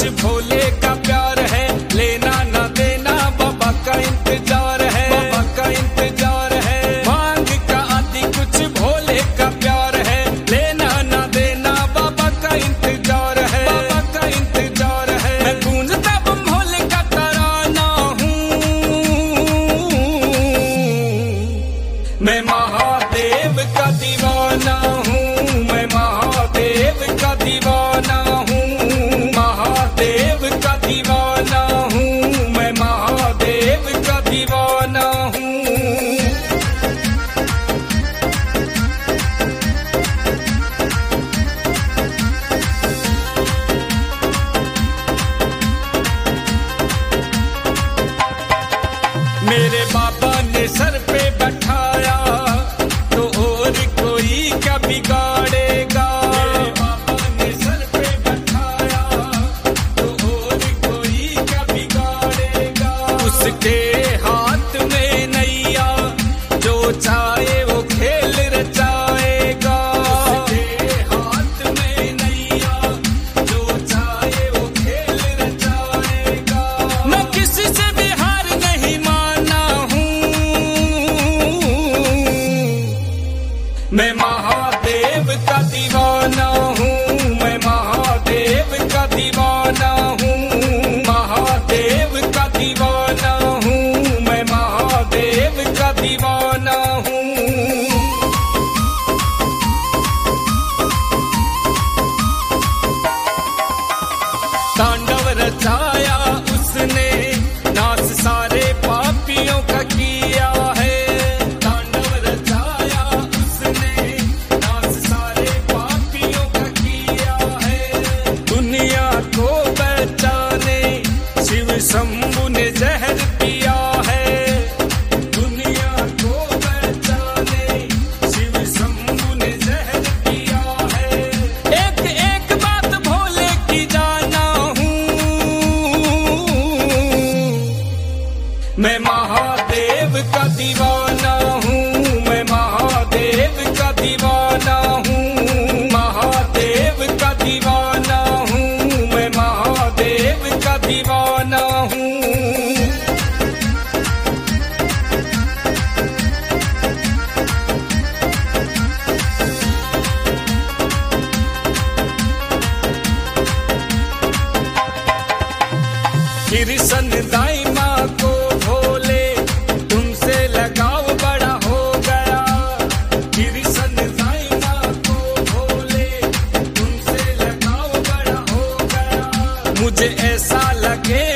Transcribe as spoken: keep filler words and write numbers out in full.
कुछ भोले का प्यार है, लेना ना देना बाबा का इंतजार है, बाबा का इंतजार है। मांग का आदि कुछ भोले का प्यार है, लेना ना देना बाबा का इंतजार है, बाबा का इंतजार है। मैं गूंजता बम भोले का तराना हूँ, मैं महादेव का दीवाना हूँ, मैं महादेव का दीवाना हूँ, महादेव का दीवाना हूँ, मैं महादेव का दीवाना हूँ। मेरे बाबा ने सर पे बैठाया तो और कोई क्या बिगाड़ेगा, मेरे बाबा ने सर पे बैठाया तो और कोई क्या बिगाड़ेगा। उसके हाथ में नैया जो चाहे वो खेल रचाएगा, उसके हाथ में नैया जो चाहे वो खेल रचाएगा। मैं किसी से भी हार नहीं माना हूँ, मैं महादेव का दीवाना हूँ, मैं महादेव का दीवाना हूँ, महादेव का दीवाना हूँ, मैं महादेव का दीवाना हूँ। तांडव रचाया उसने, नाश सारे पापियों का किया है, तांडव रचाया उसने, नाश सारे पापियों का किया है। दुनिया को बचाने शिव शंभु ने जहर पिया है, दुनिया को बचाने शिव शंभु ने जहर पिया है। एक एक बात भोले की जाना हूँ, मैं महादेव का दीवाना हूँ, मैं महादेव का दीवाना हूँ, महादेव का दीवाना हूँ, मैं महादेव का दीवाना हूँ। कृष्ण दाई माँ को भोले तुमसे लगाव बड़ा हो गया, कृष्ण दाई माँ को भोले तुमसे लगाव बड़ा हो गया। मुझे ऐसा लगे